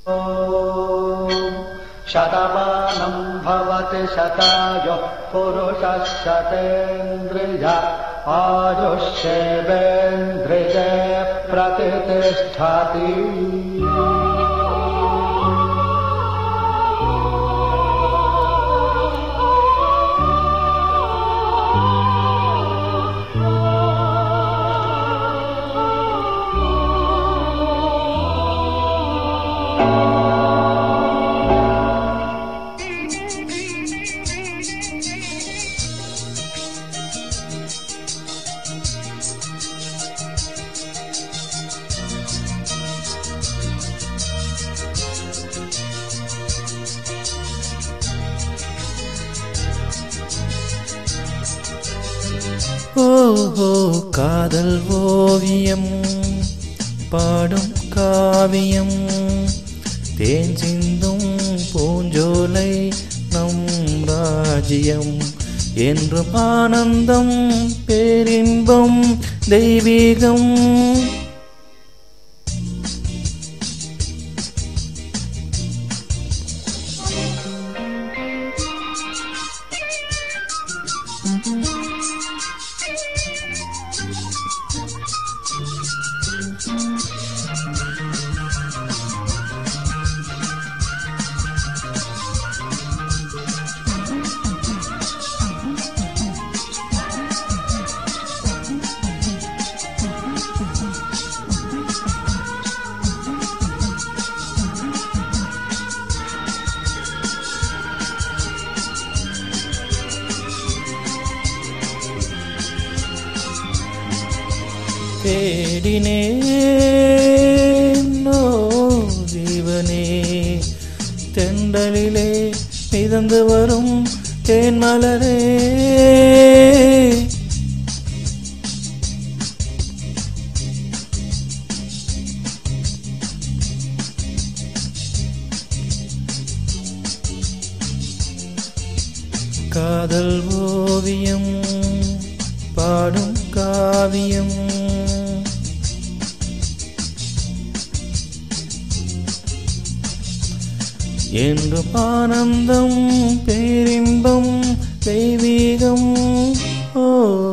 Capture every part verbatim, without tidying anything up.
शतमानं भवति शतायुः पुरुषः शतेन्द्रिय आयुष्येवेन्द्रिये प्रतिष्ठति। ஓஹோ காதல் ஓவியம் பாடும் காவியம் தேன் சிந்தும் பூஞ்சோலை நம் ராஜ்யம் என்றும் ஆனந்தம் பேரின்பம் தெய்வீகம். தேடினேன் ஓ ஜீவனே தென்றலிலே மிதந்து வரும் தேன்மலரே, காதல் ஓவியம் பாடும் காவியம் என்றும் ஆனந்தம் பேரின்பம் தெய்வீகம். ஓ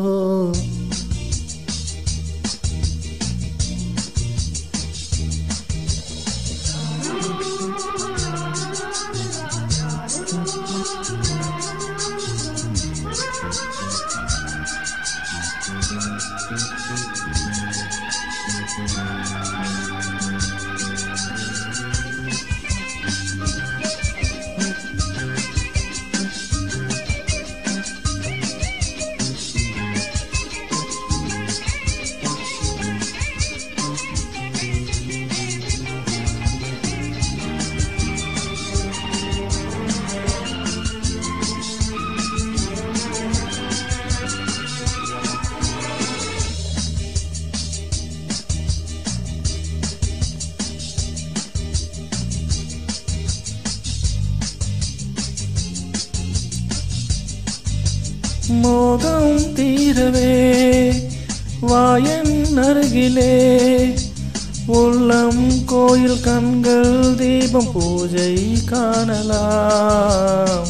மோகம் தீரவே வாயன் அருகிலே உள்ளம் கோயில் கண்கள் தீபம் பூஜை காணலாம்.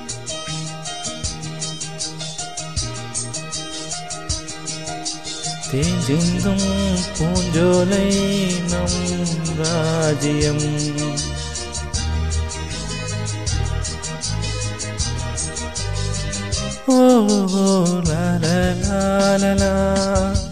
தேன் சிந்தும் பூஞ்சோலை நம் ராஜ்யம், oh, la la la la la.